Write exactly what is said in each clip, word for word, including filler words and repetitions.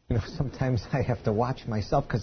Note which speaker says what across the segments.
Speaker 1: You know, sometimes I have to watch myself because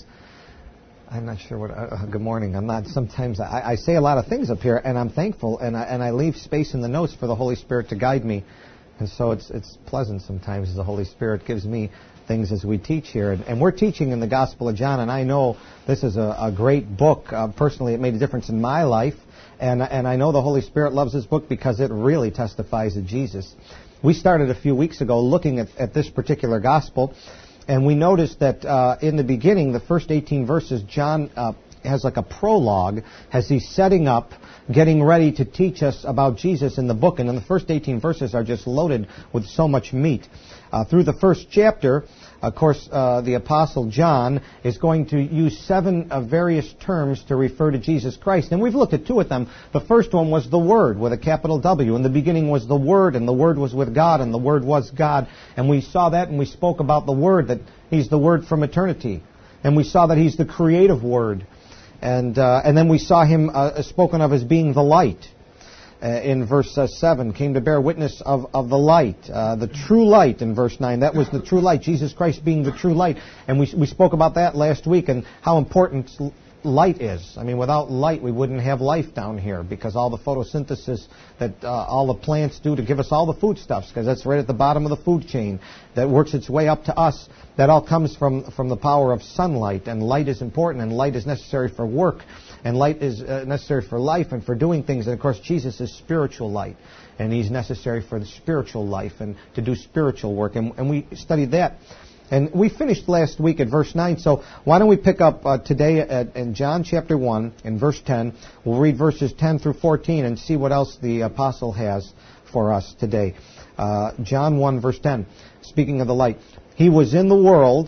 Speaker 1: I'm not sure what. Uh, good morning. I'm not. Sometimes I, I say a lot of things up here, and I'm thankful, and I, and I leave space in the notes for the Holy Spirit to guide me, and so it's it's pleasant sometimes as the Holy Spirit gives me things as we teach here, and, and we're teaching in the Gospel of John, and I know this is a, a great book. Uh, personally, it made a difference in my life, and and I know the Holy Spirit loves this book because it really testifies of Jesus. We started a few weeks ago looking at, at this particular Gospel. And we noticed that uh, in the beginning, the first eighteen verses, John uh, has like a prologue as he's setting up, getting ready to teach us about Jesus in the book. And then the first eighteen verses are just loaded with so much meat. Uh, through the first chapter, of course, uh, the Apostle John is going to use seven uh, various terms to refer to Jesus Christ. And we've looked at two of them. The first one was the Word with a capital W. In the beginning was the Word, and the Word was with God, and the Word was God. And we saw that, and we spoke about the Word, that He's the Word from eternity. And we saw that He's the creative Word. And uh, and then we saw Him uh, spoken of as being the light. Uh, in verse uh, seven, came to bear witness of, of the light, uh, the true light in verse nine. That was the true light, Jesus Christ being the true light. And we we spoke about that last week and how important light is. I mean, without light, we wouldn't have life down here because all the photosynthesis that uh, all the plants do to give us all the foodstuffs, because that's right at the bottom of the food chain that works its way up to us. That all comes from, from the power of sunlight, and light is important, and light is necessary for work. And light is uh, necessary for life and for doing things. And, of course, Jesus is spiritual light. And He's necessary for the spiritual life and to do spiritual work. And, and we studied that. And we finished last week at verse nine. So why don't we pick up uh, today at, in John chapter one, in verse ten. We'll read verses ten through fourteen and see what else the apostle has for us today. Uh, John one, verse ten. Speaking of the light. He was in the world,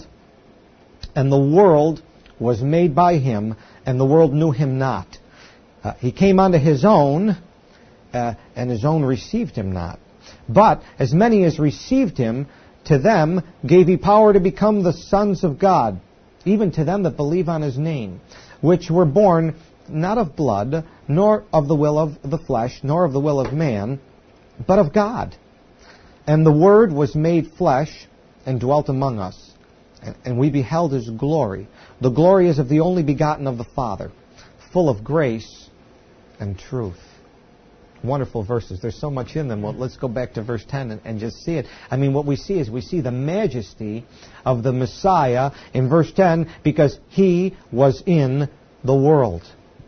Speaker 1: and the world was made by Him, and the world knew Him not. Uh, he came unto His own, uh, and His own received Him not. But as many as received Him, to them gave He power to become the sons of God, even to them that believe on His name, which were born not of blood, nor of the will of the flesh, nor of the will of man, but of God. And the Word was made flesh and dwelt among us, and we beheld His glory. The glory is of the only begotten of the Father, full of grace and truth. Wonderful verses. There's so much in them. Well, let's go back to verse ten and, and just see it. I mean, what we see is we see the majesty of the Messiah in verse ten because He was in the world.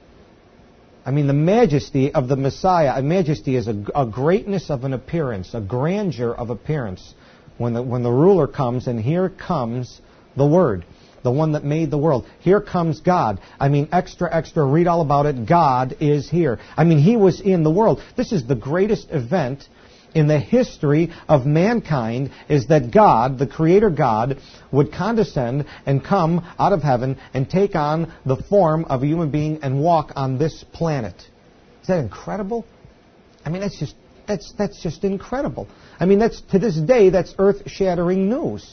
Speaker 1: I mean, the majesty of the Messiah. A majesty is a, a greatness of an appearance, a grandeur of appearance. When the, when the ruler comes, and here comes the Word, the one that made the world. Here comes God. I mean, extra, extra, read all about it. God is here. I mean, He was in the world. This is the greatest event in the history of mankind, is that God, the Creator God, would condescend and come out of heaven and take on the form of a human being and walk on this planet. Is that incredible? I mean, that's just that's that's just incredible. I mean, that's to this day, that's earth-shattering news.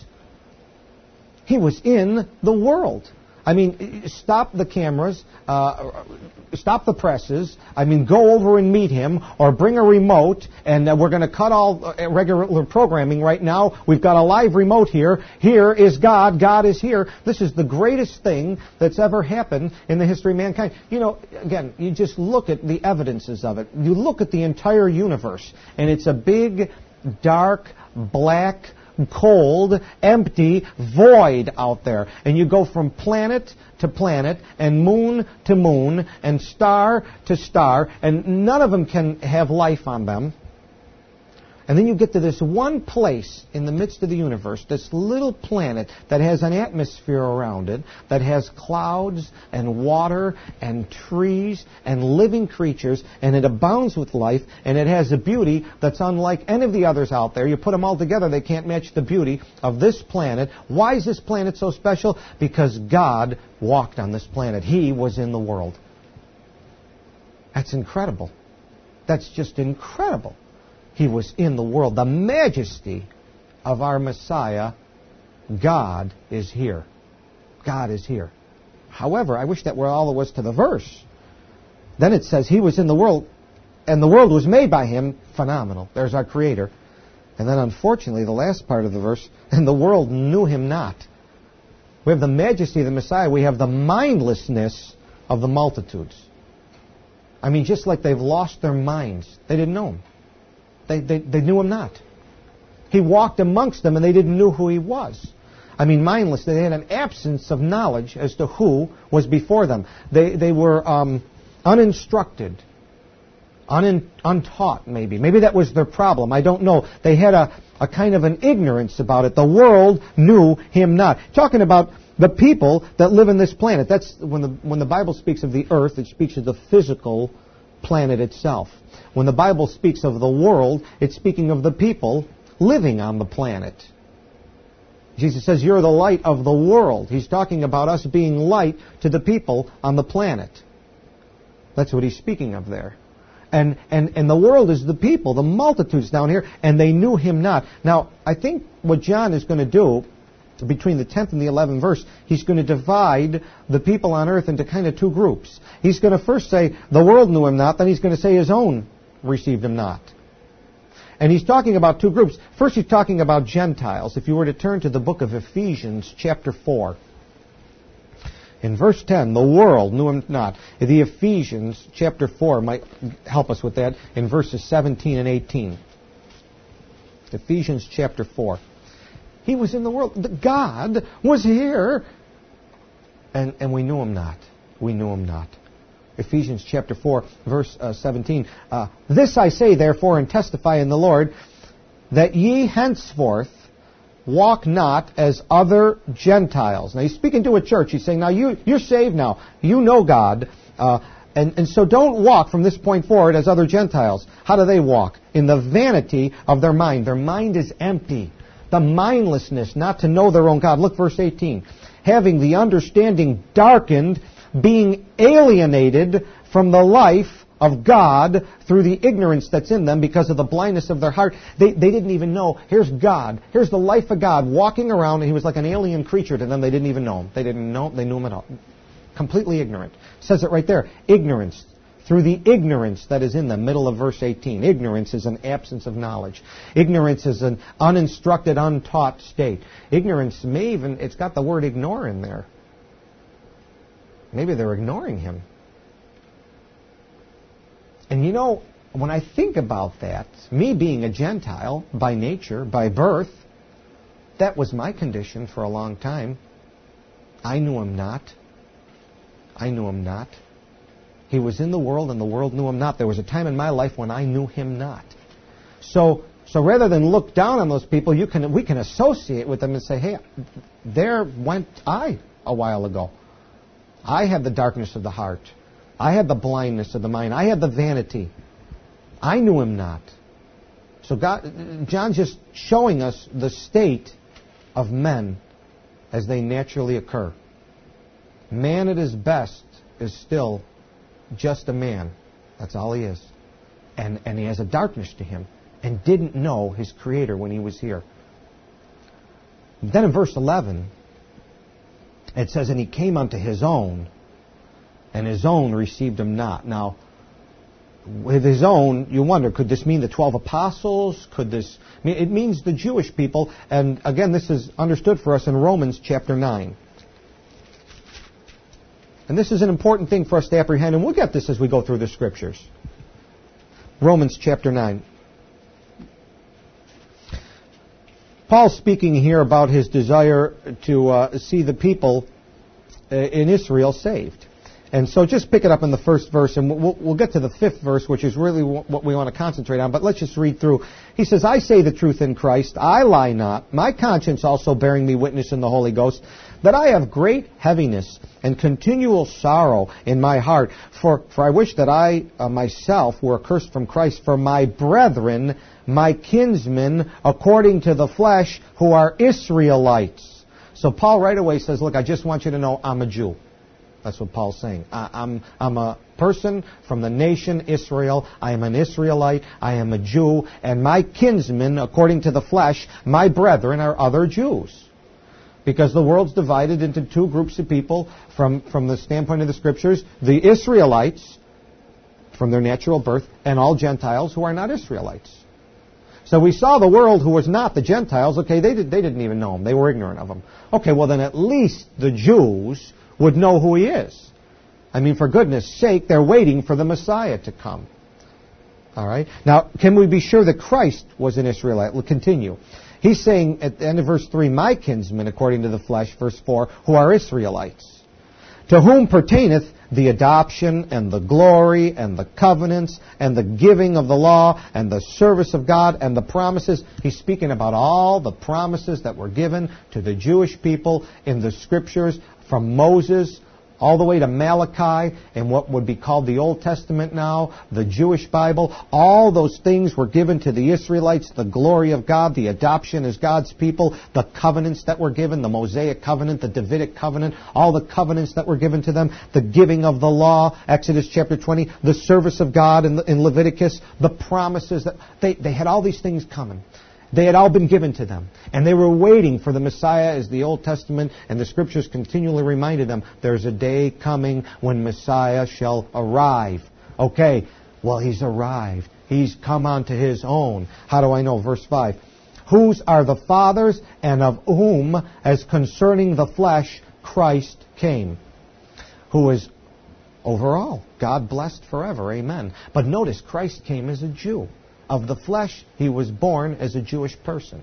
Speaker 1: He was in the world. I mean, stop the cameras, uh, stop the presses. I mean, go over and meet Him, or bring a remote, and uh, we're going to cut all uh, regular programming right now. We've got a live remote here. Here is God. God is here. This is the greatest thing that's ever happened in the history of mankind. You know, again, you just look at the evidences of it. You look at the entire universe, and it's a big, dark, black, cold, empty void out there. And you go from planet to planet, and moon to moon, and star to star, and none of them can have life on them. And then you get to this one place in the midst of the universe, this little planet that has an atmosphere around it, that has clouds and water and trees and living creatures, and it abounds with life, and it has a beauty that's unlike any of the others out there. You put them all together, they can't match the beauty of this planet. Why is this planet so special? Because God walked on this planet. He was in the world. That's incredible. That's just incredible. He was in the world. The majesty of our Messiah, God is here. God is here. However, I wish that were all there was to the verse. Then it says He was in the world, and the world was made by Him. Phenomenal. There's our Creator. And then unfortunately, the last part of the verse, and the world knew Him not. We have the majesty of the Messiah. We have the mindlessness of the multitudes. I mean, just like they've lost their minds. They didn't know him. They, they, they knew him not. He walked amongst them and they didn't know who he was. I mean, mindless. They had an absence of knowledge as to who was before them. They, they were um, uninstructed, un, untaught maybe. Maybe that was their problem. I don't know. They had a, a kind of an ignorance about it. The world knew him not. Talking about the people that live in this planet. That's when the, when the Bible speaks of the earth, it speaks of the physical planet itself. When the Bible speaks of the world, it's speaking of the people living on the planet. Jesus says, you're the light of the world. He's talking about us being light to the people on the planet. That's what he's speaking of there. And, and, and the world is the people, the multitudes down here, and they knew him not. Now, I think what John is going to do, between the tenth and the eleventh verse, he's going to divide the people on earth into kind of two groups. He's going to first say, the world knew him not, then he's going to say his own received him not. And he's talking about two groups. First, he's talking about Gentiles. If you were to turn to the book of Ephesians, chapter four. In verse ten, the world knew him not. The Ephesians, chapter four, might help us with that in verses seventeen and eighteen. Ephesians, chapter four. He was in the world. God was here. And, and we knew him not. We knew him not. Ephesians chapter four, verse uh, seventeen. Uh, this I say, therefore, and testify in the Lord, that ye henceforth walk not as other Gentiles. Now, he's speaking to a church. He's saying, now, you, you're saved now. You know God. Uh, and, and so don't walk from this point forward as other Gentiles. How do they walk? In the vanity of their mind. Their mind is empty. The mindlessness not to know their own God. Look, verse eighteen. Having the understanding darkened, being alienated from the life of God through the ignorance that's in them because of the blindness of their heart. They, they didn't even know. Here's God. Here's the life of God walking around, and he was like an alien creature to them. They didn't even know him. They didn't know him. They knew him at all. Completely ignorant. It says it right there. Ignorance. Through the ignorance that is in them. Middle of verse eighteen. Ignorance is an absence of knowledge. Ignorance is an uninstructed, untaught state. Ignorance may even, it's got the word ignore in there. Maybe they're ignoring him. And you know, when I think about that, me being a Gentile by nature, by birth, that was my condition for a long time. I knew him not. I knew him not. He was in the world and the world knew him not. There was a time in my life when I knew him not. So, so rather than look down on those people, you can, we can associate with them and say, hey, there went I a while ago. I had the darkness of the heart. I had the blindness of the mind. I had the vanity. I knew him not. So God, John's just showing us the state of men as they naturally occur. Man at his best is still just a man. That's all he is. And, and he has a darkness to him and didn't know his Creator when he was here. Then in verse eleven, it says, and he came unto his own, and his own received him not. Now, with his own, you wonder, could this mean the twelve apostles? Could this mean, it means the Jewish people. And again, this is understood for us in Romans chapter nine. And this is an important thing for us to apprehend, and we'll get this as we go through the Scriptures. Romans chapter nine. Paul's speaking here about his desire to uh, see the people uh, in Israel saved. And so just pick it up in the first verse, and we'll, we'll get to the fifth verse, which is really what we want to concentrate on. But let's just read through. He says, I say the truth in Christ, I lie not, my conscience also bearing me witness in the Holy Ghost, that I have great heaviness and continual sorrow in my heart. For, for I wish that I uh, myself were accursed from Christ for my brethren, my kinsmen, according to the flesh, who are Israelites. So Paul right away says, look, I just want you to know I'm a Jew. That's what Paul's saying. I, I'm, I'm a person from the nation Israel. I am an Israelite. I am a Jew. And my kinsmen, according to the flesh, my brethren, are other Jews. Because the world's divided into two groups of people from, from the standpoint of the Scriptures. The Israelites, from their natural birth, and all Gentiles who are not Israelites. So we saw the world who was not the Gentiles. Okay, they, did, they didn't even know him. They were ignorant of him. Okay, well then at least the Jews would know who he is. I mean, for goodness sake, they're waiting for the Messiah to come. All right? Now, can we be sure that Christ was an Israelite? We'll continue. He's saying at the end of verse three, my kinsmen, according to the flesh, verse four, who are Israelites, to whom pertaineth the adoption and the glory and the covenants and the giving of the law and the service of God and the promises. He's speaking about all the promises that were given to the Jewish people in the Scriptures from Moses all the way to Malachi and what would be called the Old Testament now, the Jewish Bible. All those things were given to the Israelites, the glory of God, the adoption as God's people, the covenants that were given, the Mosaic covenant, the Davidic covenant, all the covenants that were given to them, the giving of the law, Exodus chapter twenty, the service of God in, in Leviticus, the promises. that they, they had all these things coming. They had all been given to them. And they were waiting for the Messiah, as the Old Testament and the Scriptures continually reminded them, there's a day coming when Messiah shall arrive. Okay, well, he's arrived. He's come unto his own. How do I know? Verse five. Whose are the fathers, and of whom, as concerning the flesh, Christ came. Who is over all. God blessed forever. Amen. But notice, Christ came as a Jew. Of the flesh, he was born as a Jewish person.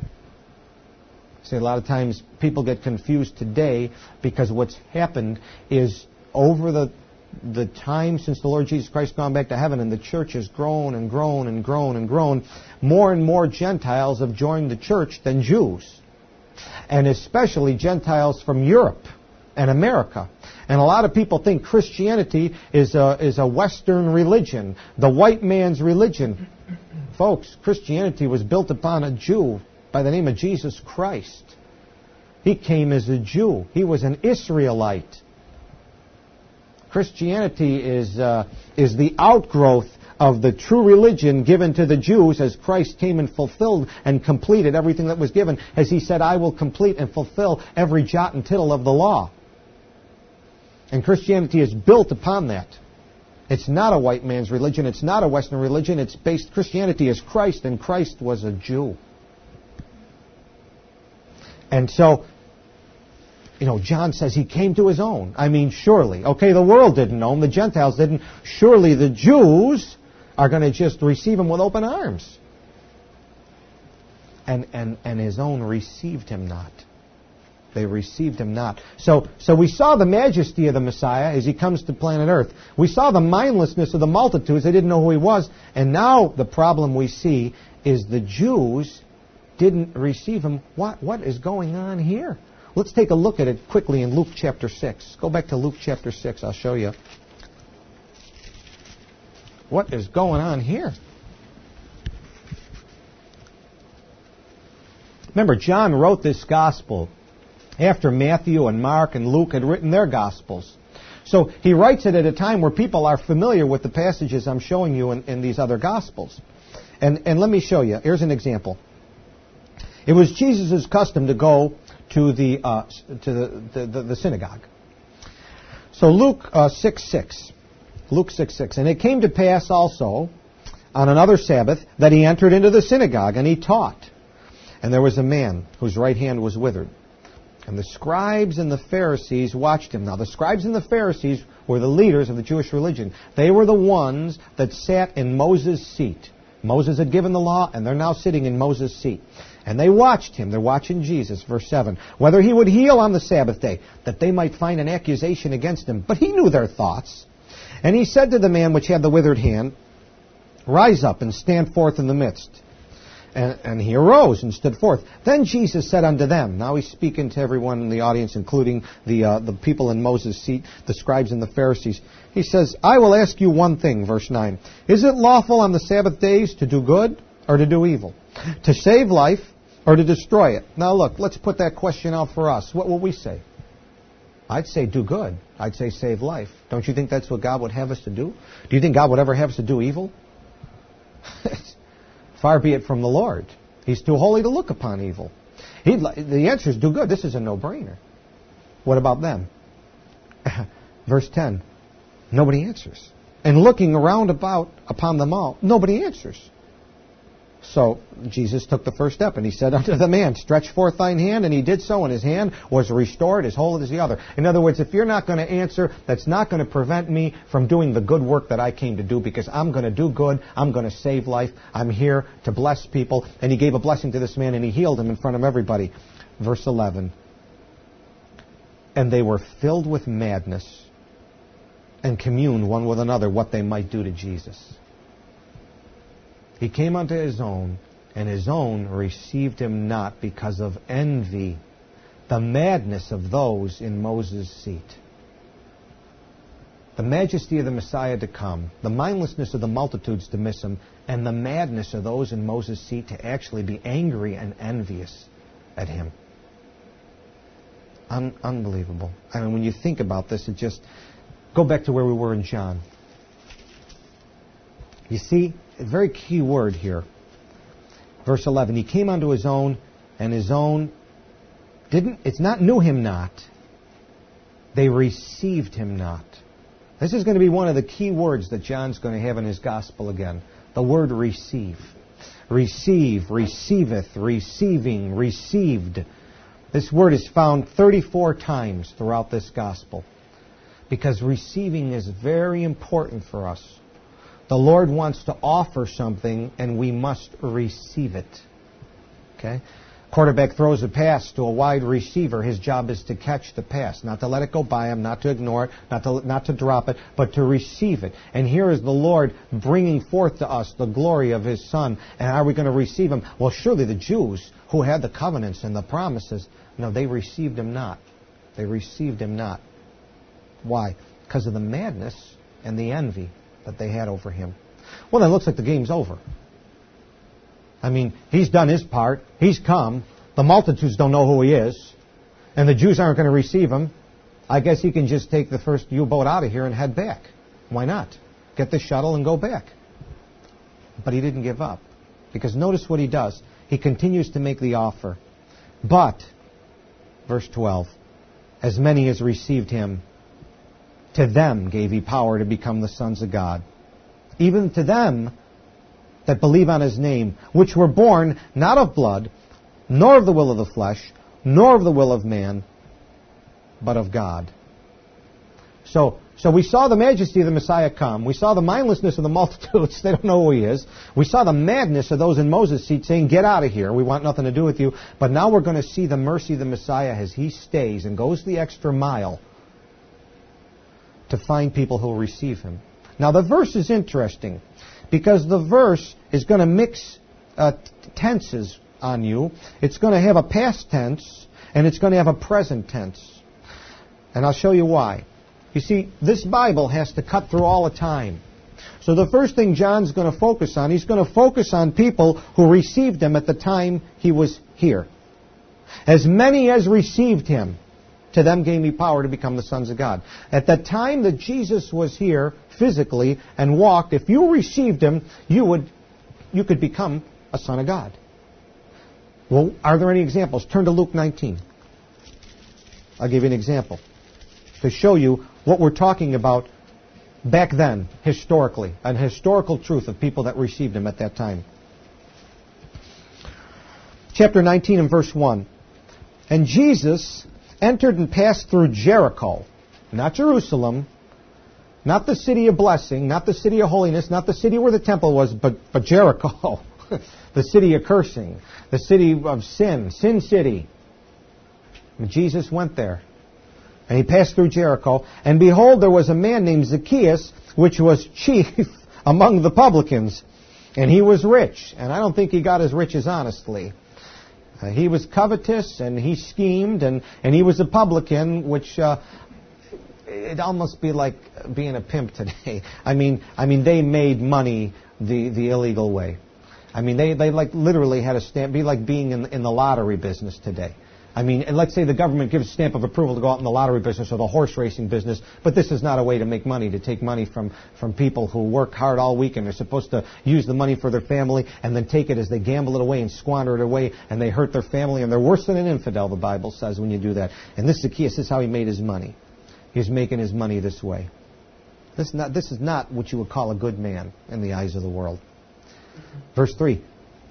Speaker 1: See, a lot of times people get confused today because what's happened is over the the time since the Lord Jesus Christ gone back to heaven and the church has grown and grown and grown and grown, more and more Gentiles have joined the church than Jews. And especially Gentiles from Europe and America. And a lot of people think Christianity is a, is a Western religion, the white man's religion. Folks, Christianity was built upon a Jew by the name of Jesus Christ. He came as a Jew. He was an Israelite. Christianity is uh, is the outgrowth of the true religion given to the Jews as Christ came and fulfilled and completed everything that was given. As he said, I will complete and fulfill every jot and tittle of the law. And Christianity is built upon that. It's not a white man's religion. It's not a Western religion. It's based, Christianity is Christ, and Christ was a Jew. And so, you know, John says he came to his own. I mean, surely. Okay, the world didn't know him. The Gentiles didn't. Surely the Jews are going to just receive him with open arms. And, and, and his own received him not. They received him not. So, so we saw the majesty of the Messiah as he comes to planet Earth. We saw the mindlessness of the multitudes. They didn't know who he was. And now the problem we see is the Jews didn't receive him. What, what is going on here? Let's take a look at it quickly in Luke chapter six. Go back to Luke chapter six. I'll show you. What is going on here? Remember, John wrote this gospel after Matthew and Mark and Luke had written their Gospels. So he writes it at a time where people are familiar with the passages I'm showing you in, in these other Gospels. And, and let me show you. Here's an example. It was Jesus' custom to go to the uh, to the, the, the, the synagogue. So Luke uh, six six. Luke six six. And it came to pass also on another Sabbath that he entered into the synagogue and he taught. And there was a man whose right hand was withered. And the scribes and the Pharisees watched him. Now, the scribes and the Pharisees were the leaders of the Jewish religion. They were the ones that sat in Moses' seat. Moses had given the law, and they're now sitting in Moses' seat. And they watched him. They're watching Jesus, verse seven. Whether he would heal on the Sabbath day, that they might find an accusation against him. But he knew their thoughts. And he said to the man which had the withered hand, Rise up and stand forth in the midst. And, and he arose and stood forth. Then Jesus said unto them, now he's speaking to everyone in the audience, including the uh, the people in Moses' seat, the scribes and the Pharisees. He says, I will ask you one thing, verse nine. Is it lawful on the Sabbath days to do good or to do evil? To save life or to destroy it? Now look, let's put that question out for us. What will we say? I'd say do good. I'd say save life. Don't you think that's what God would have us to do? Do you think God would ever have us to do evil? Far be it from the Lord. He's too holy to look upon evil. He'd, the answer is do good. This is a no-brainer. What about them? Verse ten. Nobody answers. And looking around about upon them all, nobody answers. So Jesus took the first step, and he said unto the man, stretch forth thine hand, and he did so, and his hand was restored as whole as the other. In other words, if you're not going to answer, that's not going to prevent me from doing the good work that I came to do, because I'm going to do good, I'm going to save life, I'm here to bless people. And he gave a blessing to this man, and he healed him in front of everybody. Verse eleven, and they were filled with madness, and communed one with another what they might do to Jesus. He came unto his own, and his own received him not because of envy, the madness of those in Moses' seat. The majesty of the Messiah to come, the mindlessness of the multitudes to miss him, and the madness of those in Moses' seat to actually be angry and envious at him. Un- unbelievable. I mean, when you think about this, it just... Go back to where we were in John. You see, a very key word here. Verse eleven, he came unto his own, and his own didn't, it's not knew him not. They received him not. This is going to be one of the key words that John's going to have in his gospel again. The word receive. Receive, receiveth, receiving, received. This word is found thirty-four times throughout this gospel, because receiving is very important for us. The Lord wants to offer something, and we must receive it. Okay? Quarterback throws a pass to a wide receiver. His job is to catch the pass, not to let it go by him, not to ignore it, not to not to drop it, but to receive it. And here is the Lord bringing forth to us the glory of His Son. And are we going to receive Him? Well, surely the Jews who had the covenants and the promises, no, they received Him not. They received Him not. Why? Because of the madness and the envy that they had over Him. Well, then it looks like the game's over. I mean, He's done His part. He's come. The multitudes don't know who He is. And the Jews aren't going to receive Him. I guess He can just take the first U-boat out of here and head back. Why not? Get the shuttle and go back. But He didn't give up. Because notice what He does. He continues to make the offer. But, verse twelve, as many as received Him, to them gave He power to become the sons of God. Even to them that believe on His name, which were born not of blood, nor of the will of the flesh, nor of the will of man, but of God. So, so we saw the majesty of the Messiah come. We saw the mindlessness of the multitudes. They don't know who He is. We saw the madness of those in Moses' seat saying, get out of here. We want nothing to do with you. But now we're going to see the mercy of the Messiah as He stays and goes the extra mile to find people who will receive Him. Now the verse is interesting because the verse is going to mix uh, t- tenses on you. It's going to have a past tense and it's going to have a present tense. And I'll show you why. You see, this Bible has to cut through all the time. So the first thing John's going to focus on, he's going to focus on people who received Him at the time He was here. As many as received Him, to them gave He power to become the sons of God. At the time that Jesus was here physically and walked, if you received Him, you would, you could become a son of God. Well, are there any examples? Turn to Luke nineteen. I'll give you an example to show you what we're talking about back then, historically, an historical truth of people that received Him at that time. Chapter nineteen and verse one. And Jesus entered and passed through Jericho, not Jerusalem, not the city of blessing, not the city of holiness, not the city where the temple was, but, but Jericho, the city of cursing, the city of sin, Sin City. And Jesus went there, and He passed through Jericho, and behold, there was a man named Zacchaeus, which was chief among the publicans, and he was rich, and I don't think he got his riches honestly. Uh, he was covetous, and he schemed, and, and he was a publican, which uh, it'd almost be like being a pimp today. I mean, I mean, they made money the, the illegal way. I mean, they, they like literally had a stamp, be like being in, in the lottery business today. I mean, and let's say the government gives a stamp of approval to go out in the lottery business or the horse racing business, but this is not a way to make money, to take money from, from people who work hard all week and they're supposed to use the money for their family and then take it as they gamble it away and squander it away and they hurt their family and they're worse than an infidel, the Bible says, when you do that. And this Zacchaeus, this is how he made his money. He's making his money this way. This is not, this is not what you would call a good man in the eyes of the world. Verse three.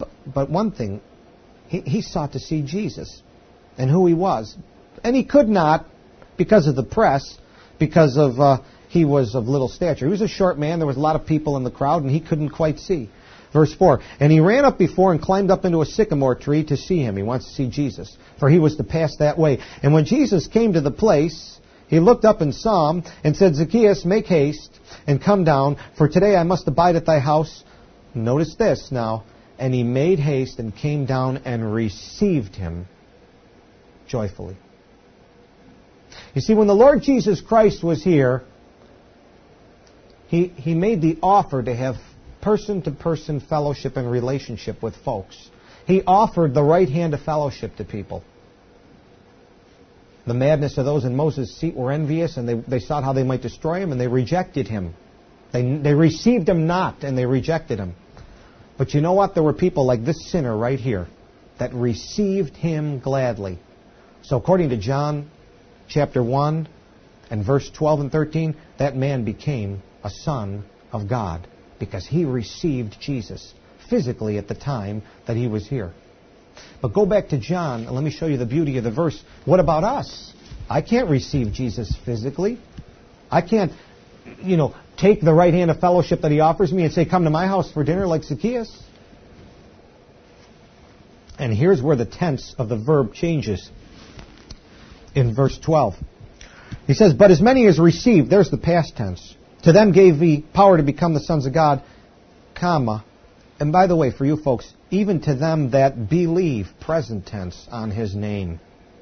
Speaker 1: But, but one thing, he, he sought to see Jesus and who he was. And he could not because of the press, because of uh, he was of little stature. He was a short man. There was a lot of people in the crowd, and he couldn't quite see. Verse four, and he ran up before and climbed up into a sycamore tree to see him. He wants to see Jesus, for he was to pass that way. And when Jesus came to the place, he looked up and saw him and said, Zacchaeus, make haste and come down, for today I must abide at thy house. Notice this now. And he made haste and came down and received him joyfully. You see, when the Lord Jesus Christ was here, he, he made the offer to have person-to-person fellowship and relationship with folks. He offered the right hand of fellowship to people. The madness of those in Moses' seat were envious, and they, they sought how they might destroy him, and they rejected him. They, they received him not, and they rejected him. But you know what? There were people like this sinner right here that received him gladly. So according to John chapter one and verse twelve and thirteen, that man became a son of God because he received Jesus physically at the time that he was here. But go back to John and let me show you the beauty of the verse. What about us? I can't receive Jesus physically. I can't, you know, take the right hand of fellowship that he offers me and say, come to my house for dinner like Zacchaeus. And here's where the tense of the verb changes in verse twelve. He says, but as many as received, there's the past tense, to them gave he power to become the sons of God, comma. And by the way, for you folks, even to them that believe, present tense, on his name.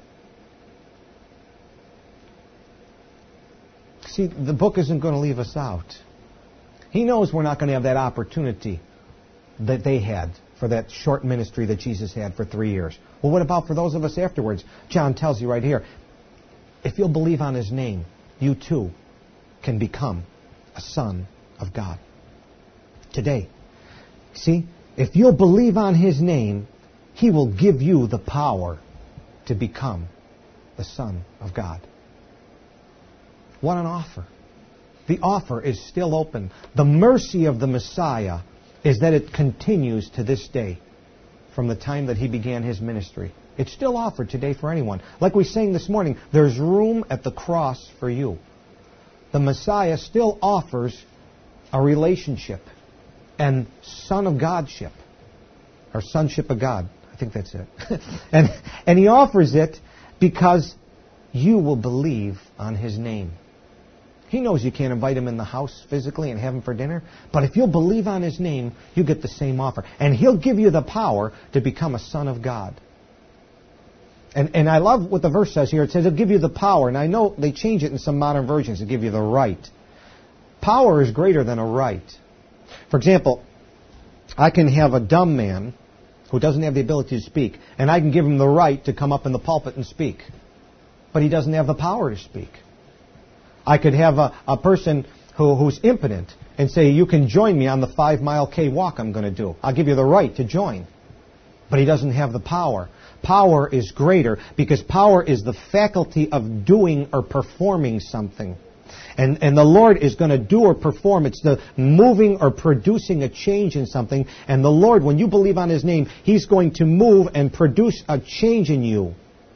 Speaker 1: See, the book isn't going to leave us out. He knows we're not going to have that opportunity that they had for that short ministry that Jesus had for three years. Well, what about for those of us afterwards? John tells you right here, if you'll believe on his name, you too can become a son of God. Today. See, if you'll believe on his name, he will give you the power to become the son of God. What an offer. The offer is still open. The mercy of the Messiah is that it continues to this day from the time that he began his ministry. It's still offered today for anyone. Like we sang this morning, there's room at the cross for you. The Messiah still offers a relationship and son of Godship, or sonship of God. I think that's it. and, and he offers it because you will believe on his name. He knows you can't invite him in the house physically and have him for dinner. But if you'll believe on his name, you get the same offer. And he'll give you the power to become a son of God. And, and I love what the verse says here. It says he'll give you the power. And I know they change it in some modern versions to give you the right. Power is greater than a right. For example, I can have a dumb man who doesn't have the ability to speak. And I can give him the right to come up in the pulpit and speak. But he doesn't have the power to speak. I could have a, a person who, who's impotent and say, you can join me on the five-mile K walk I'm going to do. I'll give you the right to join. But he doesn't have the power. Power is greater because power is the faculty of doing or performing something. And, and the Lord is going to do or perform. It's the moving or producing a change in something. And the Lord, when you believe on his name, he's going to move and produce a change in you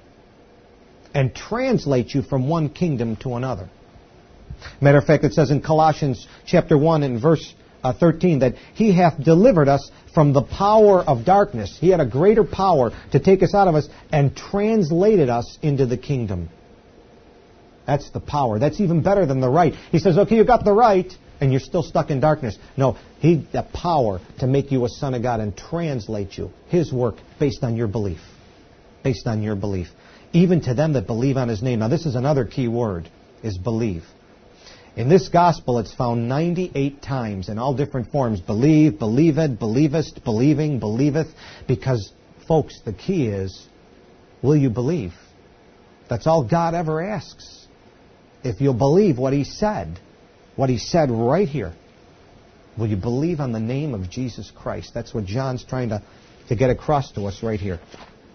Speaker 1: and translate you from one kingdom to another. Matter of fact, it says in Colossians chapter one and verse uh, thirteen that he hath delivered us from the power of darkness. He had a greater power to take us out of us and translated us into the kingdom. That's the power. That's even better than the right. He says, okay, you got the right, and you're still stuck in darkness. No, he the power to make you a son of God and translate you. His work based on your belief. Based on your belief. Even to them that believe on his name. Now this is another key word, is believe. In this gospel, it's found ninety-eight times in all different forms. Believe, believed, believest, believing, believeth. Because, folks, the key is, will you believe? That's all God ever asks. If you'll believe what he said, what he said right here, will you believe on the name of Jesus Christ? That's what John's trying to, to get across to us right here.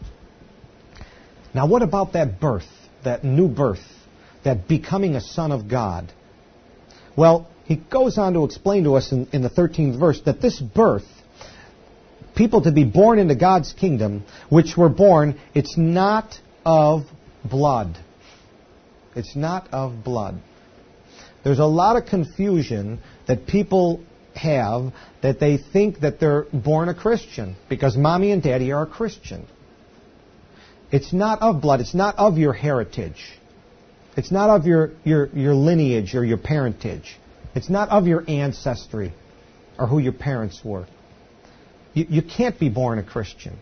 Speaker 1: Now, what about that birth, that new birth, that becoming a son of God? Well, he goes on to explain to us in, in the thirteenth verse that this birth, people to be born into God's kingdom, which were born, it's not of blood. It's not of blood. There's a lot of confusion that people have that they think that they're born a Christian because mommy and daddy are a Christian. It's not of blood. It's not of your heritage. It's not of your, your, your lineage or your parentage. It's not of your ancestry or who your parents were. You, you can't be born a Christian.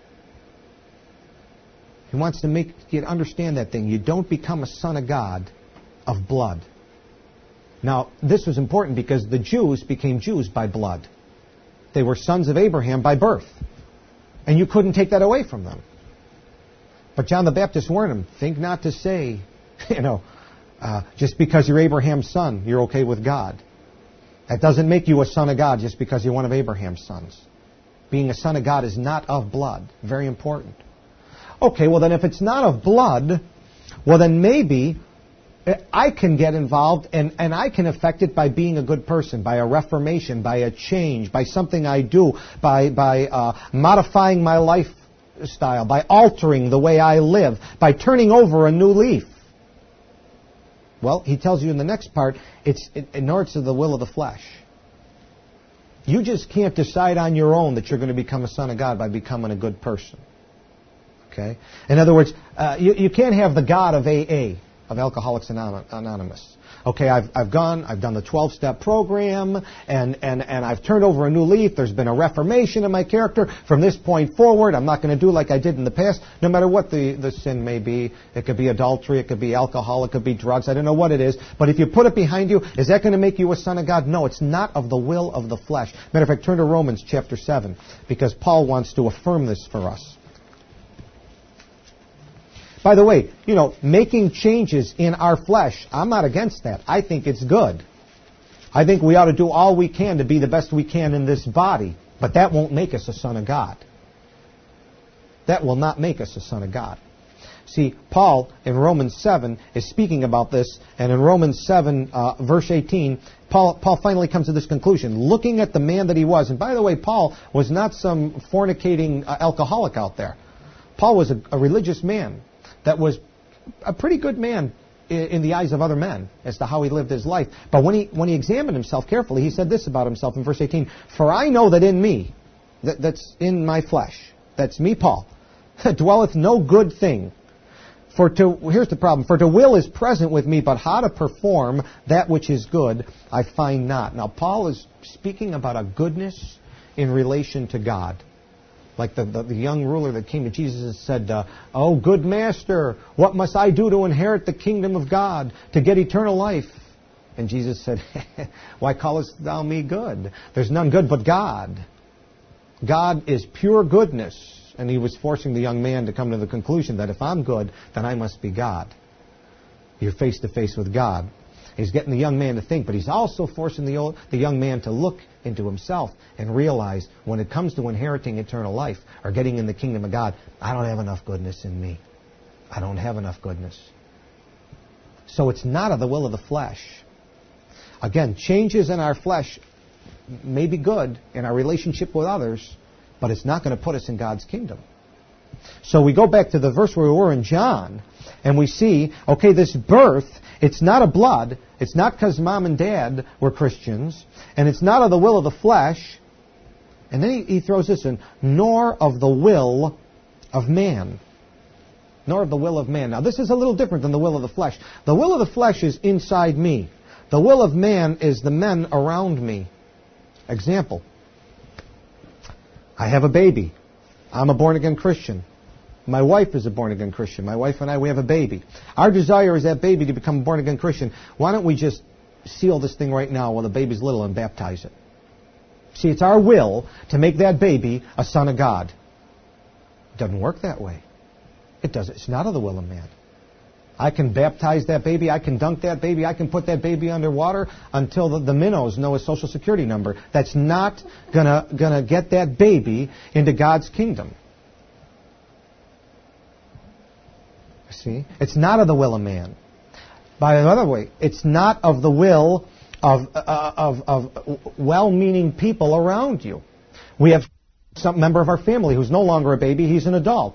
Speaker 1: He wants to make you understand that thing. You don't become a son of God of blood. Now, this was important because the Jews became Jews by blood. They were sons of Abraham by birth. And you couldn't take that away from them. But John the Baptist warned them, think not to say, you know, uh, just because you're Abraham's son, you're okay with God. That doesn't make you a son of God just because you're one of Abraham's sons. Being a son of God is not of blood. Very important. Okay, well then if it's not of blood, well then maybe I can get involved and, and I can affect it by being a good person, by a reformation, by a change, by something I do, by, by uh, modifying my lifestyle, by altering the way I live, by turning over a new leaf. Well, he tells you in the next part, it's in order to the will of the flesh. You just can't decide on your own that you're going to become a son of God by becoming a good person. Okay? In other words, uh, you, you can't have the God of A A, of Alcoholics Anonymous. Okay, I've I've gone, I've done the twelve-step program, and, and, and I've turned over a new leaf. There's been a reformation in my character. From this point forward, I'm not going to do like I did in the past, no matter what the, the sin may be. It could be adultery, it could be alcohol, it could be drugs. I don't know what it is. But if you put it behind you, is that going to make you a son of God? No, it's not of the will of the flesh. Matter of fact, turn to Romans chapter seven, because Paul wants to affirm this for us. By the way, you know, making changes in our flesh, I'm not against that. I think it's good. I think we ought to do all we can to be the best we can in this body. But that won't make us a son of God. That will not make us a son of God. See, Paul in Romans seven is speaking about this, and in Romans seven, uh, verse eighteen, Paul, Paul finally comes to this conclusion, looking at the man that he was. And by the way, Paul was not some fornicating uh, alcoholic out there. Paul was a, a religious man that was a pretty good man in the eyes of other men as to how he lived his life. But when he when he examined himself carefully, he said this about himself in verse eighteen, for I know that in me, that, that's in my flesh, that's me, Paul, dwelleth no good thing. For to, here's the problem, for to will is present with me, but how to perform that which is good I find not. Now Paul is speaking about a goodness in relation to God. Like the, the, the young ruler that came to Jesus and said, uh, oh, good master, what must I do to inherit the kingdom of God, to get eternal life? And Jesus said, why callest thou me good? There's none good but God. God is pure goodness. And he was forcing the young man to come to the conclusion that if I'm good, then I must be God. You're face to face with God. He's getting the young man to think, but he's also forcing the, old, the young man to look into himself and realize when it comes to inheriting eternal life or getting in the kingdom of God, I don't have enough goodness in me. I don't have enough goodness. So it's not of the will of the flesh. Again, changes in our flesh may be good in our relationship with others, but it's not going to put us in God's kingdom. So we go back to the verse where we were in John, and we see, okay, this birth, it's not of blood, it's not because mom and dad were Christians, and it's not of the will of the flesh, and then he, he throws this in, nor of the will of man. Nor of the will of man. Now this is a little different than the will of the flesh. The will of the flesh is inside me. The will of man is the men around me. Example. I have a baby. I'm a born-again Christian. My wife is a born-again Christian. My wife and I, we have a baby. Our desire is that baby to become a born-again Christian. Why don't we just seal this thing right now while the baby's little and baptize it? See, it's our will to make that baby a son of God. It doesn't work that way. It does. It's not of the will of man. I can baptize that baby. I can dunk that baby. I can put that baby underwater until the, the minnows know his social security number. That's not gonna gonna get that baby into God's kingdom. See, it's not of the will of man. By another way, it's not of the will of uh, of, of well-meaning people around you. We have some member of our family who's no longer a baby, he's an adult.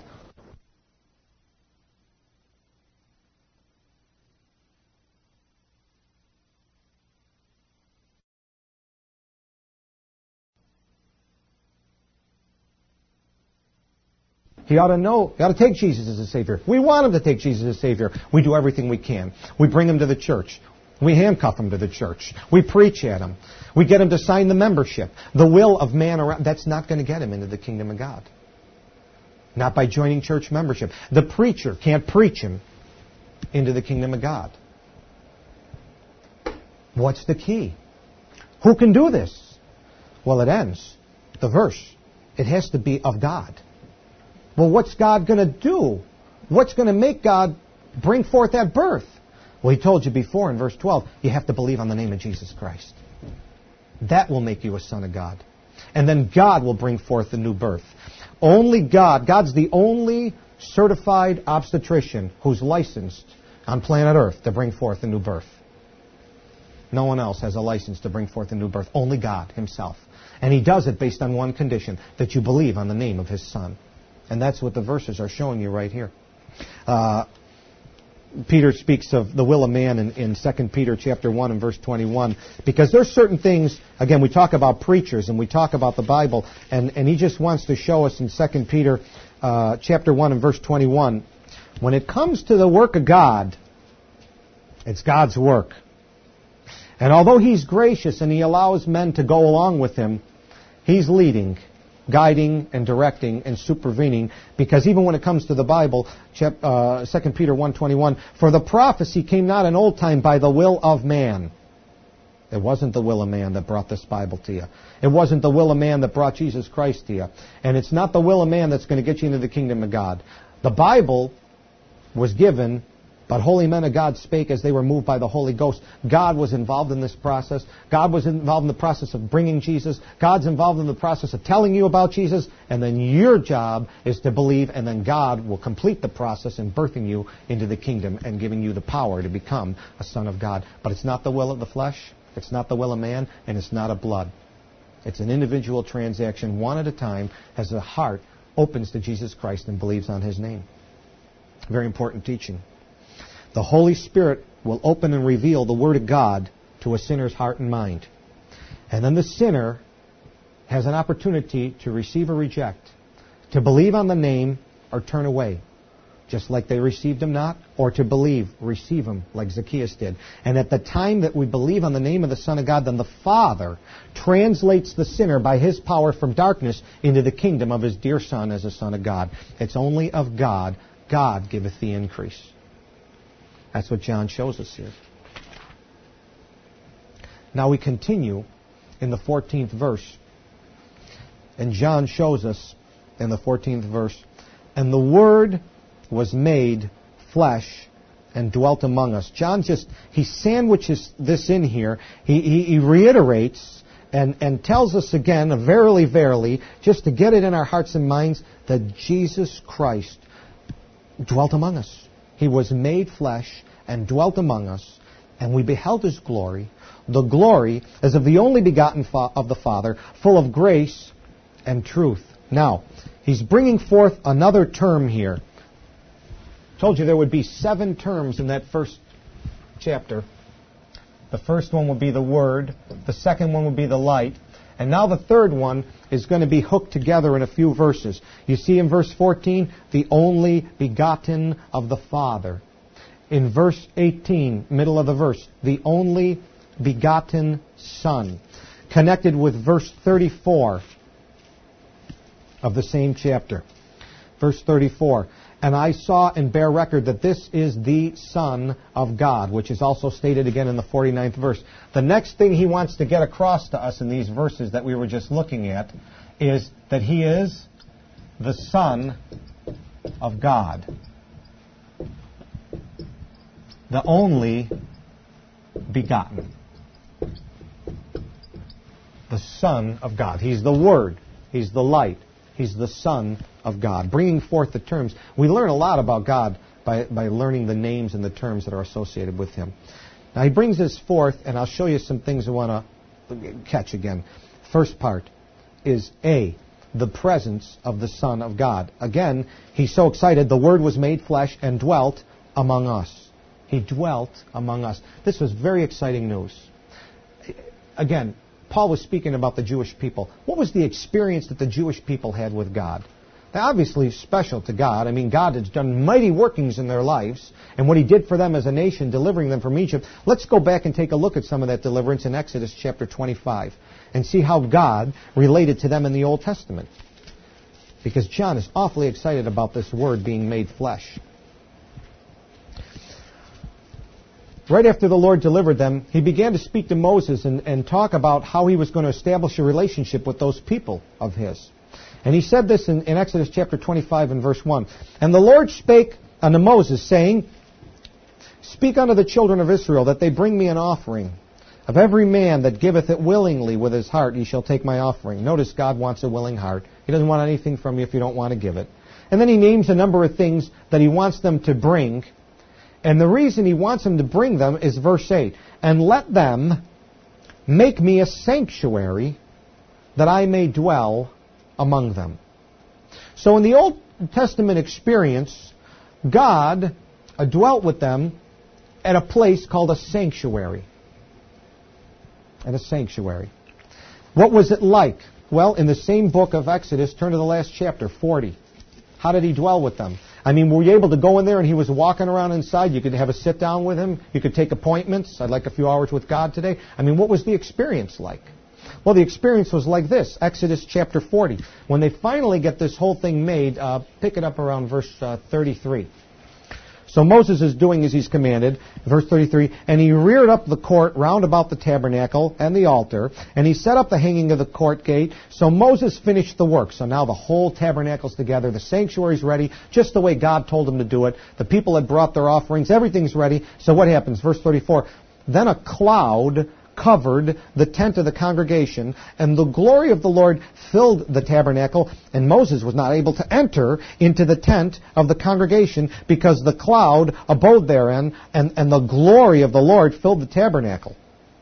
Speaker 1: He ought to know, he ought to take Jesus as a Savior. We want him to take Jesus as a Savior. We do everything we can. We bring him to the church. We handcuff him to the church. We preach at him. We get him to sign the membership. The will of man around, that's not going to get him into the kingdom of God. Not by joining church membership. The preacher can't preach him into the kingdom of God. What's the key? Who can do this? Well, it ends. The verse. It has to be of God. Well, what's God going to do? What's going to make God bring forth that birth? Well, he told you before in verse twelve, you have to believe on the name of Jesus Christ. That will make you a son of God. And then God will bring forth the new birth. Only God, God's the only certified obstetrician who's licensed on planet Earth to bring forth a new birth. No one else has a license to bring forth a new birth. Only God himself. And he does it based on one condition, that you believe on the name of his Son. And that's what the verses are showing you right here. Uh, Peter speaks of the will of man in, in Second Peter chapter one and verse twenty-one. Because there's certain things, again, we talk about preachers and we talk about the Bible, and, and he just wants to show us in Second Peter uh, chapter one and verse twenty-one, when it comes to the work of God, it's God's work. And although he's gracious and he allows men to go along with him, he's leading, guiding and directing and supervening, because even when it comes to the Bible, uh, Second Peter one twenty-one, for the prophecy came not in old time by the will of man. It wasn't the will of man that brought this Bible to you. It wasn't the will of man that brought Jesus Christ to you. And it's not the will of man that's going to get you into the kingdom of God. The Bible was given, but holy men of God spake as they were moved by the Holy Ghost. God was involved in this process. God was involved in the process of bringing Jesus. God's involved in the process of telling you about Jesus. And then your job is to believe, and then God will complete the process in birthing you into the kingdom and giving you the power to become a son of God. But it's not the will of the flesh. It's not the will of man. And it's not of blood. It's an individual transaction, one at a time, as the heart opens to Jesus Christ and believes on his name. Very important teaching. The Holy Spirit will open and reveal the Word of God to a sinner's heart and mind. And then the sinner has an opportunity to receive or reject, to believe on the name or turn away, just like they received him not, or to believe, receive him, like Zacchaeus did. And at the time that we believe on the name of the Son of God, then the Father translates the sinner by his power from darkness into the kingdom of his dear Son as a Son of God. It's only of God. God giveth the increase. That's what John shows us here. Now we continue in the fourteenth verse. And John shows us in the fourteenth verse, and the Word was made flesh and dwelt among us. John just, he sandwiches this in here. He, he, he reiterates and, and tells us again, verily, verily, just to get it in our hearts and minds, that Jesus Christ dwelt among us. He was made flesh and dwelt among us, and we beheld his glory, the glory as of the only begotten fa- of the Father, full of grace and truth. Now, he's bringing forth another term here. Told you there would be seven terms in that first chapter. The first one will be the Word, the second one will be the light, and now the third one is going to be hooked together in a few verses. You see in verse fourteen, the only begotten of the Father. In verse eighteen, middle of the verse, the only begotten Son. Connected with verse thirty-four of the same chapter. Verse thirty-four, and I saw and bear record that this is the Son of God, which is also stated again in the forty-ninth verse. The next thing he wants to get across to us in these verses that we were just looking at is that he is the Son of God. The only begotten. The Son of God. He's the Word. He's the light. He's the Son of God. Bringing forth the terms. We learn a lot about God by, by learning the names and the terms that are associated with him. Now he brings this forth, and I'll show you some things I want to catch again. First part is A, the presence of the Son of God. Again, he's so excited. The Word was made flesh and dwelt among us. He dwelt among us. This was very exciting news. Again, Paul was speaking about the Jewish people. What was the experience that the Jewish people had with God? They're obviously special to God. I mean, God has done mighty workings in their lives, and what He did for them as a nation, delivering them from Egypt. Let's go back and take a look at some of that deliverance in Exodus chapter twenty-five and see how God related to them in the Old Testament. Because John is awfully excited about this Word being made flesh. Right after the Lord delivered them, He began to speak to Moses and, and talk about how He was going to establish a relationship with those people of His. And He said this in, in Exodus chapter twenty-five and verse one. And the Lord spake unto Moses, saying, Speak unto the children of Israel, that they bring me an offering. Of every man that giveth it willingly with his heart, ye shall take my offering. Notice God wants a willing heart. He doesn't want anything from you if you don't want to give it. And then He names a number of things that He wants them to bring. And the reason He wants them to bring them is verse eight. And let them make me a sanctuary, that I may dwell among them. So in the Old Testament experience, God uh, dwelt with them at a place called a sanctuary. At a sanctuary. What was it like? Well, in the same book of Exodus, turn to the last chapter, forty. How did He dwell with them? I mean, were you able to go in there and He was walking around inside? You could have a sit down with Him. You could take appointments. I'd like a few hours with God today. I mean, what was the experience like? Well, the experience was like this. Exodus chapter forty. When they finally get this whole thing made, uh, pick it up around verse uh, thirty-three. So Moses is doing as he's commanded, verse thirty-three, and he reared up the court round about the tabernacle and the altar, and he set up the hanging of the court gate. So Moses finished the work. So now the whole tabernacle's together, the sanctuary's ready, just the way God told him to do it. The people had brought their offerings, everything's ready. So what happens? Verse thirty-four, then a cloud covered the tent of the congregation, and the glory of the Lord filled the tabernacle, and Moses was not able to enter into the tent of the congregation because the cloud abode therein, and, and the glory of the Lord filled the tabernacle.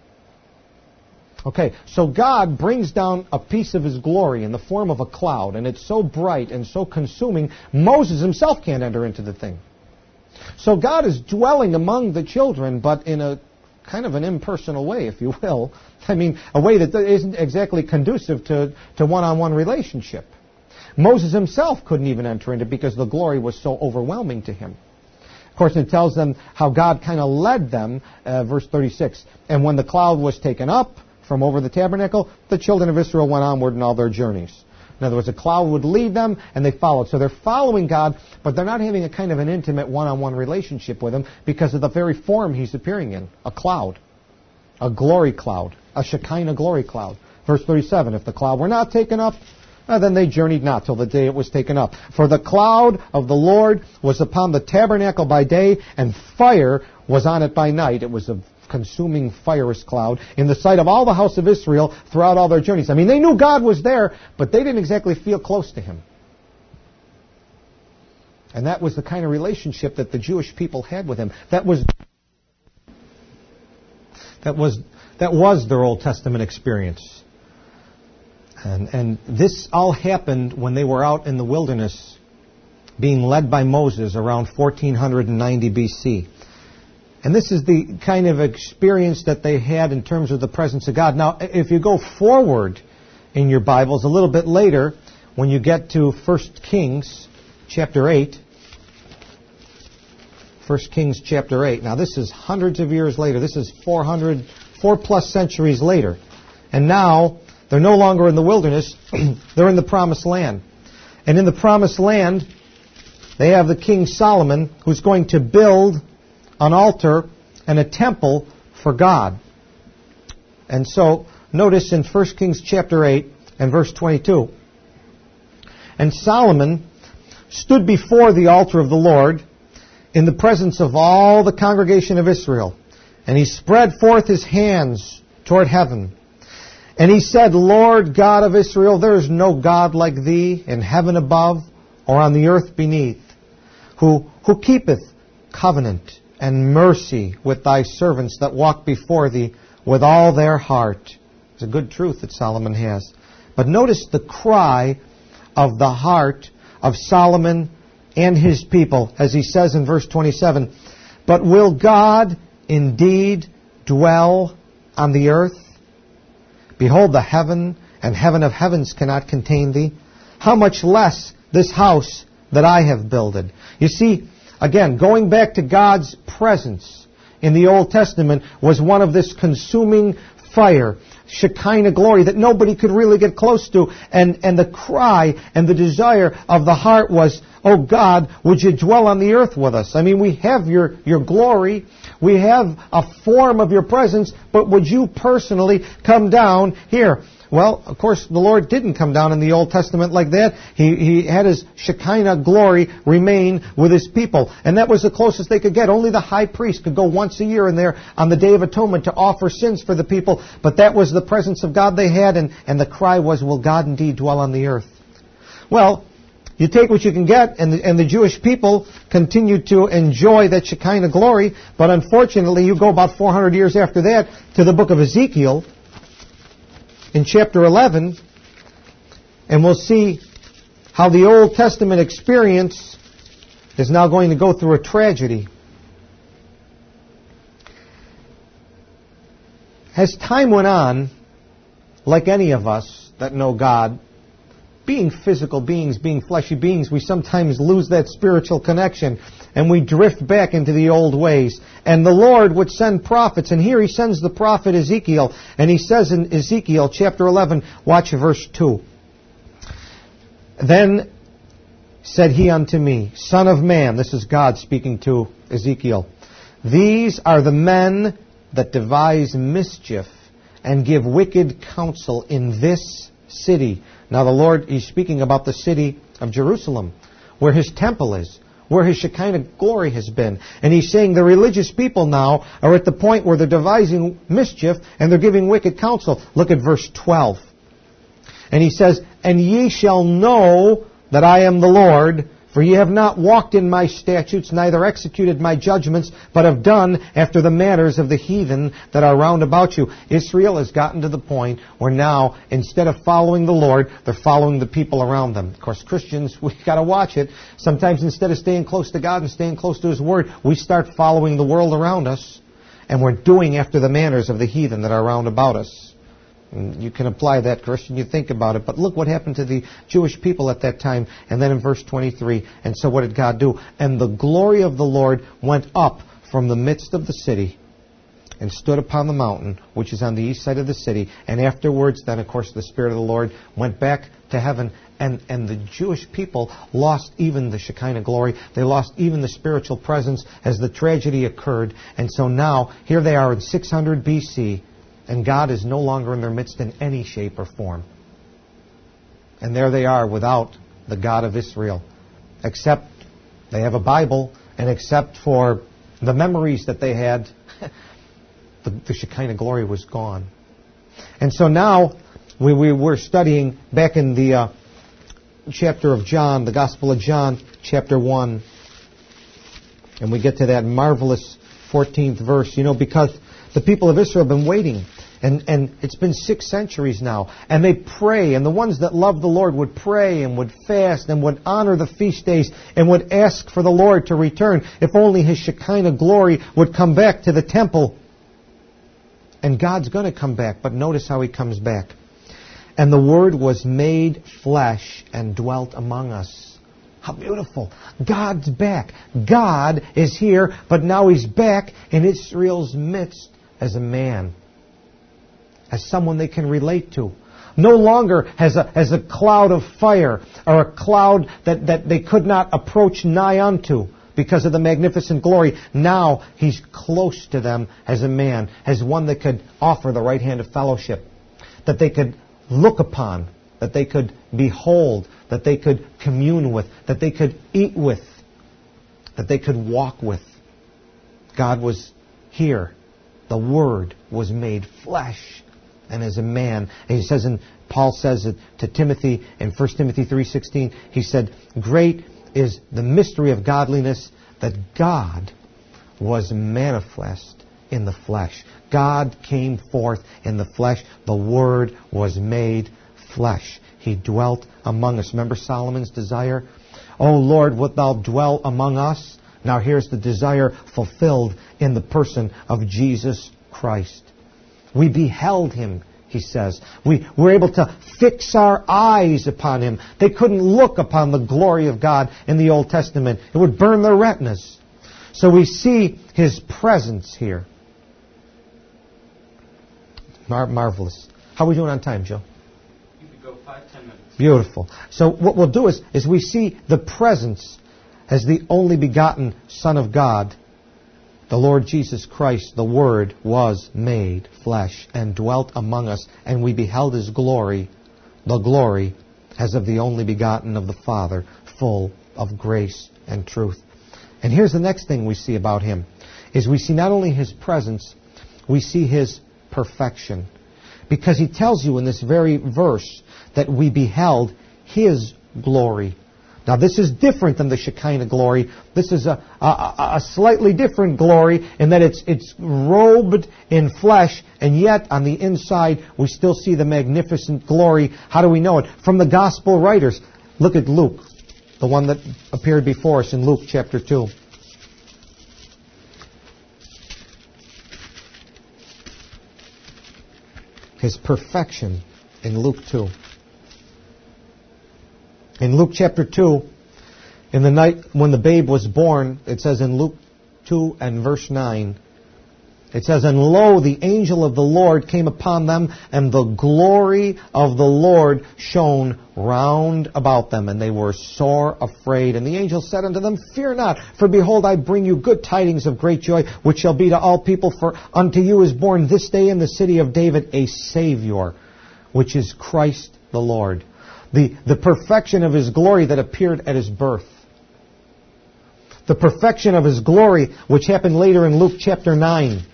Speaker 1: Okay, so God brings down a piece of His glory in the form of a cloud, and it's so bright and so consuming, Moses himself can't enter into the thing. So God is dwelling among the children, but in a kind of an impersonal way, if you will. I mean, a way that isn't exactly conducive to, to one-on-one relationship. Moses himself couldn't even enter into it because the glory was so overwhelming to him. Of course, it tells them how God kind of led them, uh, verse thirty-six. And when the cloud was taken up from over the tabernacle, the children of Israel went onward in all their journeys. In other words, a cloud would lead them, and they followed. So they're following God, but they're not having a kind of an intimate one-on-one relationship with Him because of the very form He's appearing in, a cloud, a glory cloud, a Shekinah glory cloud. Verse thirty-seven, if the cloud were not taken up, uh, then they journeyed not till the day it was taken up. For the cloud of the Lord was upon the tabernacle by day, and fire was on it by night. It was a consuming fierce cloud in the sight of all the house of Israel throughout all their journeys. I mean, they knew God was there, but they didn't exactly feel close to Him. And that was the kind of relationship that the Jewish people had with Him. That was that was that was their Old Testament experience. And and this all happened when they were out in the wilderness being led by Moses around fourteen ninety B C. And this is the kind of experience that they had in terms of the presence of God. Now, if you go forward in your Bibles a little bit later, when you get to First Kings chapter eight, First Kings chapter eight. Now, this is hundreds of years later. This is four hundred, four plus centuries later. And now, they're no longer in the wilderness. They're in the Promised Land. And in the Promised Land, they have the King Solomon, who's going to build an altar and a temple for God. And so, notice in First Kings chapter eight and verse twenty-two. And Solomon stood before the altar of the Lord in the presence of all the congregation of Israel. And he spread forth his hands toward heaven. And he said, Lord God of Israel, there is no God like thee in heaven above or on the earth beneath, who, who keepeth covenant and mercy with thy servants that walk before thee with all their heart. It's a good truth that Solomon has. But notice the cry of the heart of Solomon and his people, as he says in verse twenty-seven, but will God indeed dwell on the earth? Behold, the heaven and heaven of heavens cannot contain thee. How much less this house that I have builded? You see, again, going back to God's presence in the Old Testament was one of this consuming fire, Shekinah glory that nobody could really get close to. And, and the cry and the desire of the heart was, oh God, would you dwell on the earth with us? I mean, we have your, your glory. We have a form of your presence, but would you personally come down here? Well, of course, the Lord didn't come down in the Old Testament like that. He, he had His Shekinah glory remain with His people. And that was the closest they could get. Only the high priest could go once a year in there on the Day of Atonement to offer sins for the people. But that was the presence of God they had, and, and the cry was, will God indeed dwell on the earth? Well, you take what you can get, and the, and the Jewish people continue to enjoy that Shekinah glory. But unfortunately, you go about four hundred years after that to the book of Ezekiel, in chapter eleven, and we'll see how the Old Testament experience is now going to go through a tragedy. As time went on, like any of us that know God, being physical beings, being fleshy beings, we sometimes lose that spiritual connection and we drift back into the old ways. And the Lord would send prophets, and here He sends the prophet Ezekiel, and He says in Ezekiel chapter eleven, watch verse two. Then said He unto me, Son of man, this is God speaking to Ezekiel, these are the men that devise mischief and give wicked counsel in this city. Now the Lord, He's speaking about the city of Jerusalem, where His temple is, where His Shekinah glory has been. And He's saying the religious people now are at the point where they're devising mischief and they're giving wicked counsel. Look at verse twelve. And He says, and ye shall know that I am the Lord, for ye have not walked in my statutes, neither executed my judgments, but have done after the manners of the heathen that are round about you. Israel has gotten to the point where now, instead of following the Lord, they're following the people around them. Of course, Christians, we've got to watch it. Sometimes instead of staying close to God and staying close to His Word, we start following the world around us, and we're doing after the manners of the heathen that are round about us. You can apply that, Christian. You think about it. But look what happened to the Jewish people at that time. And then in verse twenty-three, and so what did God do? And the glory of the Lord went up from the midst of the city and stood upon the mountain, which is on the east side of the city. And afterwards, then, of course, the Spirit of the Lord went back to heaven. And, and the Jewish people lost even the Shekinah glory. They lost even the spiritual presence as the tragedy occurred. And so now, here they are in six hundred B C, and God is no longer in their midst in any shape or form. And there they are without the God of Israel. Except they have a Bible, and except for the memories that they had, the, the Shekinah glory was gone. And so now we, we were studying back in the uh, chapter of John, the Gospel of John, chapter one. And we get to that marvelous fourteenth verse, you know, because the people of Israel have been waiting, and, and it's been six centuries now, and they pray, and the ones that love the Lord would pray and would fast and would honor the feast days and would ask for the Lord to return, if only His Shekinah glory would come back to the temple. And God's going to come back, but notice how He comes back. And the Word was made flesh and dwelt among us. How beautiful. God's back. God is here, but now He's back in Israel's midst as a man, as someone they can relate to. No longer as a, as a cloud of fire or a cloud that, that they could not approach nigh unto because of the magnificent glory. Now He's close to them as a man, as one that could offer the right hand of fellowship, that they could look upon, that they could behold, that they could commune with, that they could eat with, that they could walk with. God was here. The Word was made flesh, and as a man. And he says, and Paul says it to Timothy in First Timothy three sixteen, he said, great is the mystery of godliness, that God was manifest in the flesh. God came forth in the flesh. The Word was made flesh. He dwelt among us. Remember Solomon's desire? O Lord, wilt thou dwell among us? Now here's the desire fulfilled in the person of Jesus Christ. We beheld him, he says. We were able to fix our eyes upon him. They couldn't look upon the glory of God in the Old Testament. It would burn their retinas. So we see his presence here. Mar- marvelous. How are we doing on time, Joe?
Speaker 2: You could go five, ten minutes.
Speaker 1: Beautiful. So what we'll do is, is we see the presence as the only begotten Son of God. The Lord Jesus Christ, the Word, was made flesh and dwelt among us, and we beheld his glory, the glory as of the only begotten of the Father, full of grace and truth. And here's the next thing we see about him, is we see not only his presence, we see his perfection. Because he tells you in this very verse that we beheld his glory. Now this is different than the Shekinah glory. This is a, a, a slightly different glory in that it's, it's robed in flesh, and yet on the inside we still see the magnificent glory. How do we know it? From the Gospel writers. Look at Luke, the one that appeared before us in Luke chapter two. His perfection in Luke two. In Luke chapter two, in the night when the babe was born, it says in Luke two and verse nine, it says, And lo, the angel of the Lord came upon them, and the glory of the Lord shone round about them, and they were sore afraid. And the angel said unto them, Fear not, for behold, I bring you good tidings of great joy, which shall be to all people. For unto you is born this day in the city of David a Savior, which is Christ the Lord. The, the perfection of his glory that appeared at his birth. The perfection of his glory, which happened later in Luke chapter nine.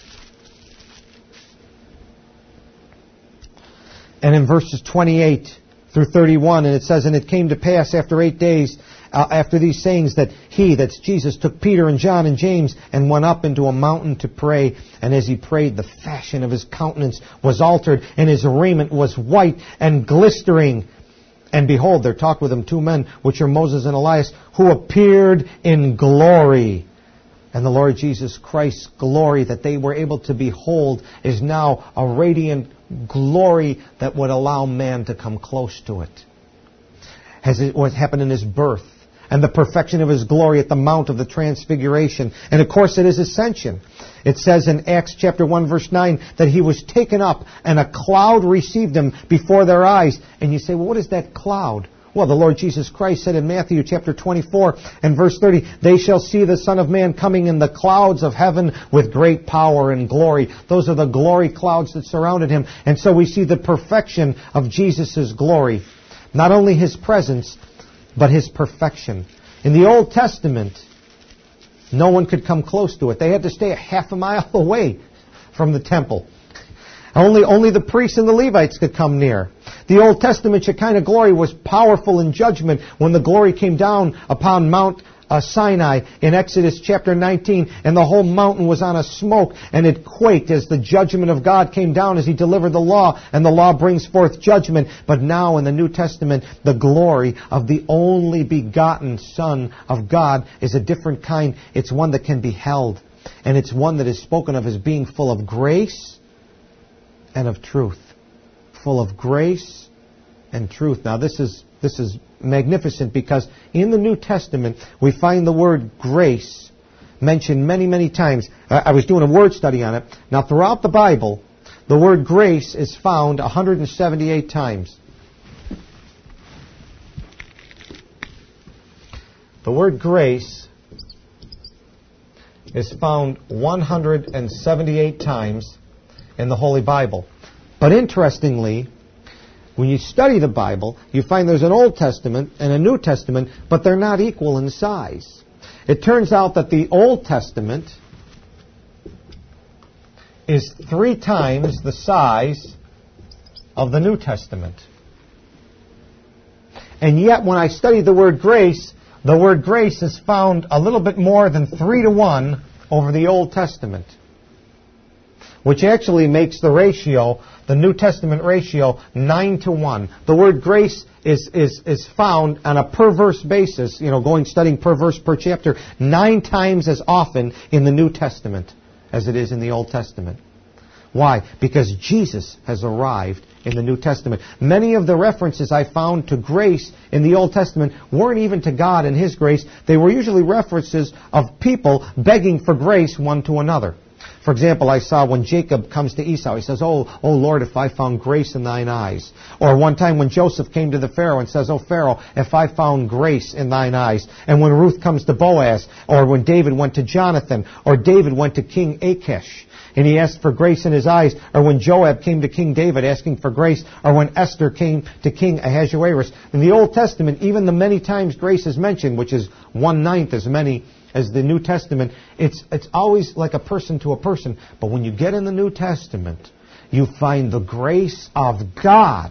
Speaker 1: And in verses twenty-eight through thirty-one, and it says, And it came to pass after eight days, uh, after these sayings, that he, that's Jesus, took Peter and John and James, and went up into a mountain to pray. And as he prayed, the fashion of his countenance was altered, and his raiment was white and glistering. And behold, there talked with him two men, which are Moses and Elias, who appeared in glory. And the Lord Jesus Christ's glory that they were able to behold is now a radiant glory that would allow man to come close to it. As it what happened in his birth. And the perfection of his glory at the Mount of the Transfiguration. And of course at his ascension. It says in Acts chapter one verse nine that he was taken up and a cloud received him before their eyes. And you say, well, what is that cloud? Well, the Lord Jesus Christ said in Matthew chapter twenty-four and verse thirty, They shall see the Son of Man coming in the clouds of heaven with great power and glory. Those are the glory clouds that surrounded him. And so we see the perfection of Jesus' glory. Not only his presence, but his perfection. In the Old Testament, no one could come close to it. They had to stay a half a mile away from the temple. Only, only the priests and the Levites could come near. The Old Testament Shekinah glory was powerful in judgment when the glory came down upon Mount uh, Sinai in Exodus chapter nineteen, and the whole mountain was on a smoke, and it quaked as the judgment of God came down as he delivered the law, and the law brings forth judgment. But now in the New Testament, the glory of the only begotten Son of God is a different kind. It's one that can be held, and it's one that is spoken of as being full of grace and of truth. Full of grace and truth. Now this is this is magnificent because in the New Testament we find the word grace mentioned many, many times. I was doing a word study on it. Now throughout the Bible, the word grace is found one hundred seventy-eight times. The word grace is found one hundred seventy-eight times in the Holy Bible. But interestingly, when you study the Bible, you find there's an Old Testament and a New Testament, but they're not equal in size. It turns out that the Old Testament is three times the size of the New Testament. And yet when I study the word grace, the word grace is found a little bit more than three to one over the Old Testament. which actually makes the ratio, the New Testament ratio, nine to one. The word grace is, is, is found on a per verse basis, you know, going studying per verse per chapter, nine times as often in the New Testament as it is in the Old Testament. Why? Because Jesus has arrived in the New Testament. Many of the references I found to grace in the Old Testament weren't even to God and His grace. They were usually references of people begging for grace one to another. For example, I saw when Jacob comes to Esau, he says, Oh, oh Lord, if I found grace in thine eyes. Or one time when Joseph came to the Pharaoh and says, Oh Pharaoh, if I found grace in thine eyes. And when Ruth comes to Boaz, or when David went to Jonathan, or David went to King Achish, and he asked for grace in his eyes, or when Joab came to King David asking for grace, or when Esther came to King Ahasuerus. In the Old Testament, even the many times grace is mentioned, which is one-ninth as many as the New Testament, it's it's always like a person to a person. But when you get in the New Testament, you find the grace of God.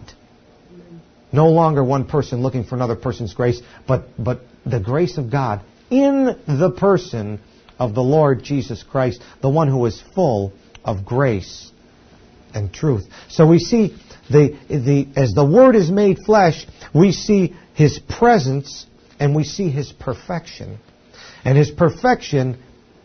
Speaker 1: No longer one person looking for another person's grace, but, but the grace of God in the person of the Lord Jesus Christ, the one who is full of grace and truth. So we see, the the as the Word is made flesh, we see His presence and we see His perfection. And His perfection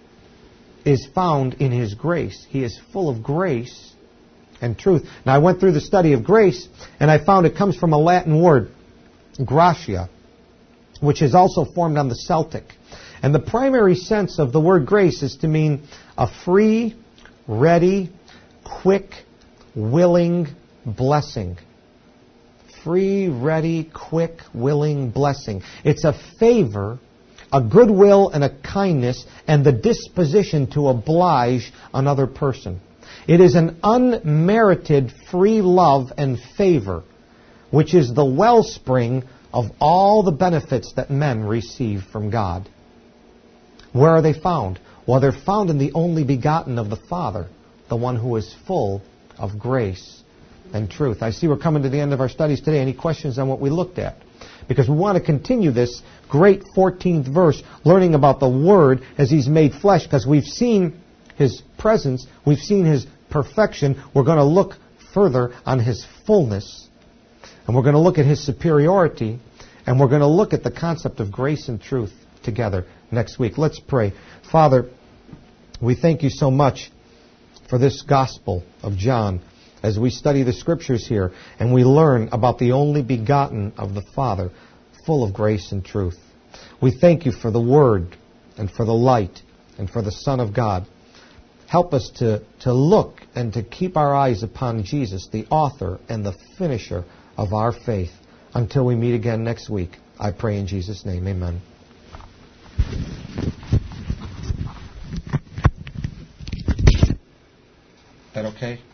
Speaker 1: is found in His grace. He is full of grace and truth. Now, I went through the study of grace, and I found it comes from a Latin word, gratia, which is also formed on the Celtic. And the primary sense of the word grace is to mean a free, ready, quick, willing blessing. Free, ready, quick, willing blessing. It's a favor, a goodwill and a kindness, and the disposition to oblige another person. It is an unmerited free love and favor, which is the wellspring of all the benefits that men receive from God. Where are they found? Well, they're found in the only begotten of the Father, the one who is full of grace and truth. I see we're coming to the end of our studies today. Any questions on what we looked at? Because we want to continue this great fourteenth verse, learning about the Word as He's made flesh, because we've seen His presence, we've seen His perfection. We're going to look further on His fullness, and we're going to look at His superiority, and we're going to look at the concept of grace and truth together next week. Let's pray. Father, we thank You so much for this Gospel of John as we study the Scriptures here and we learn about the only begotten of the Father, full of grace and truth. We thank You for the Word and for the light and for the Son of God. Help us to, to look and to keep our eyes upon Jesus, the author and the finisher of our faith. Until we meet again next week, I pray in Jesus' name, amen. That okay?